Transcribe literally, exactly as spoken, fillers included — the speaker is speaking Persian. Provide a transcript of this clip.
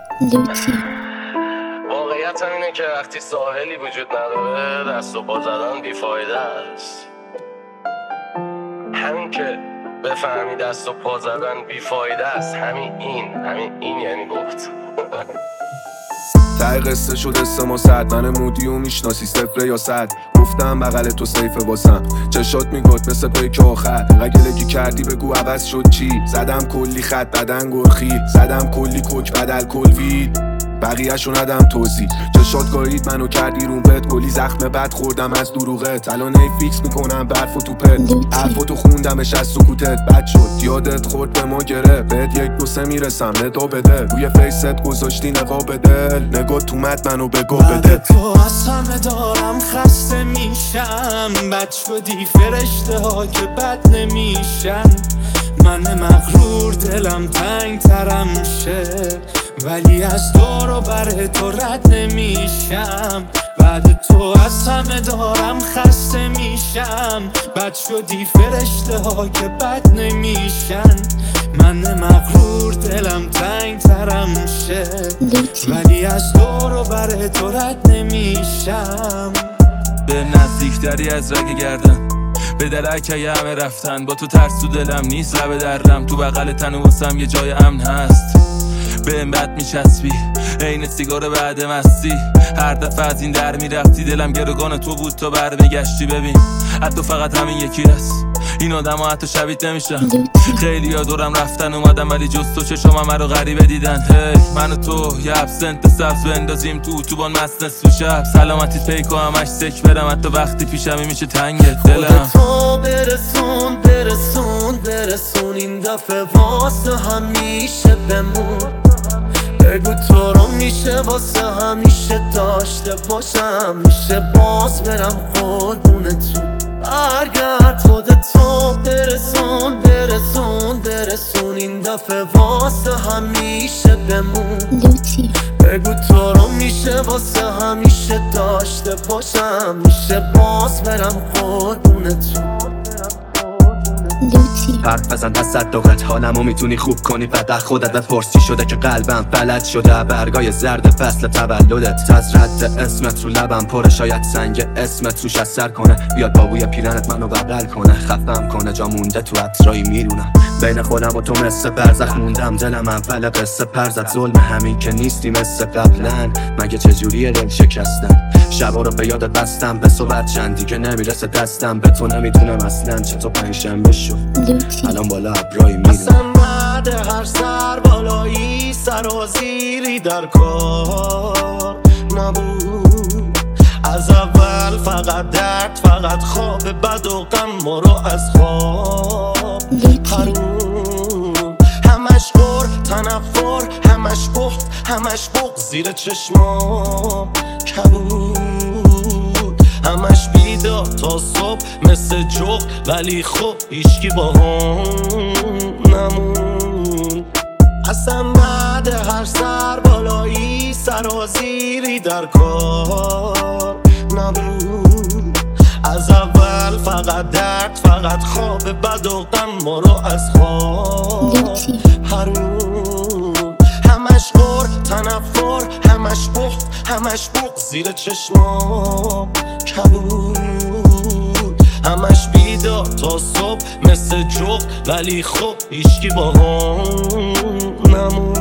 لوتی. واقعیت هم اینه که وقتی ساحلی وجود نداره دست و پا زدن بیفایده است. همین که بفهمی دست و پا زدن بیفایده است، همین این همین این یعنی گفت. ته قصه شد اسم و صد، من مودی و میشناسی صفر یا صد. گفتم بغل تو سیفه واسم، چشات میگفت مثل پیک آخر. اگه لگی کردی بگو عوض شد چی. زدم کلی خط بدن گرخی، زدم کلی کوک بدل کلوید، بقیه‌شو ندم توضیح. چشات گاهید منو کردی روم بهت، کلی زخم بد خوردم از دروغت. الان ای فیکس میکنم برف و توپت، حرفاتو خوندمش از سکوتت. بد شد یادت خورد به ما گره، بهت یک دو سه میرسم ندا بده. روی فیست گذاشتی نقاب دل، نگات اومد منو بگو بده. بعد تو از همه دارم خسته میشم، بد شدی فرشته ها که بد نمیشن. من مغرور دلم تنگ ترم شه، ولی از دور و بر تو رد نمیشم. بعد تو از همه دارم خسته میشم، بد شدی فرشته ها که بد نمیشن. من مغرور دلم تنگ ترم شه، ولی از دور و بر تو رد نمیشم. به نزدیکتری از رگ گردن، به درک همه رفتن. با تو ترس تو دلم نیست لب درم، تو بغل تن واسم یه جای امن هست. بهم بد میچسبی عین سیگار بعد مستی، هر دفعه از این در میرفتی دلم گروگان تو بود تا برمیگشتی. ببین حتی فقط همین یکی هست، این آدم ها حتی شبیت نمیشن. خیلی ها دورم رفتن اومدم، ولی جز تو چشام همه رو غریبه دیدن. هی من و تو یه ابسنت سبز بندازیم تو اتوبان مست نصف شب. سلامتی پیکو همش سک برم، حتی وقتی پیشمی میشه تنگت دلم. خودتو برسون برسون برسون، این دفعه واسه همیشه بمون. بگو تو رو میشه واسه همیشه داشته باشم، میشه باز برم قربون تو. برگرد خودتو برسون برسون برسون، این دفعه واسه همیشه بمون. لوتی. بگو تو رو میشه واسه همیشه داشته باشم، میشه باز برم قربون تو. لوتی. حرف بزن از صد دوقت حالمو میتونی خوب کنی. بعد از خودت بپرسی شده که قلبم فلج شده. برگای زرد فصل تولدت، از رد اسمت رو لبم پره. شاید سنگ اسمت روش اثر کنه، بیاد بابوی پیرنت منو بغل کنه. خفم کنه جا مونده تو عطرایی میرونم، بین خودم و تو مثل برزخ موندم. دلم اول قصه پرزد، ظلم همین که نیستی مثل قبلن. مگه چجوریه دل شکستن، شبا رو به یادت بستم. به صحبت چندی که نمیرسه دستم، به تو نمیدونم اصلا چطور پنجشنبه شد الان بالا ابرایی میرم. اصلا بعد هر سر بالایی سرازیری در کار نبود. از اول فقط درد، فقط خواب بد و غم ما رو از خواب پرون. همش غر تنفر، همش بخت، همش بغض زیر چشمام کبود. همش بیدار تا صبح مثل جغ، ولی خب هیچکی با هم نمون. اصلا بعد هر سر بالایی سرازیری در کار نبود. از اول فقط درد، فقط خواب بد و غم ما رو از خواب پرون. همش غر تنفر، همش بخت، همش بغض زیر چشمام کبود. همش بیدار تا صبح مثل جغ، ولی خب هیچکی با هم نمون.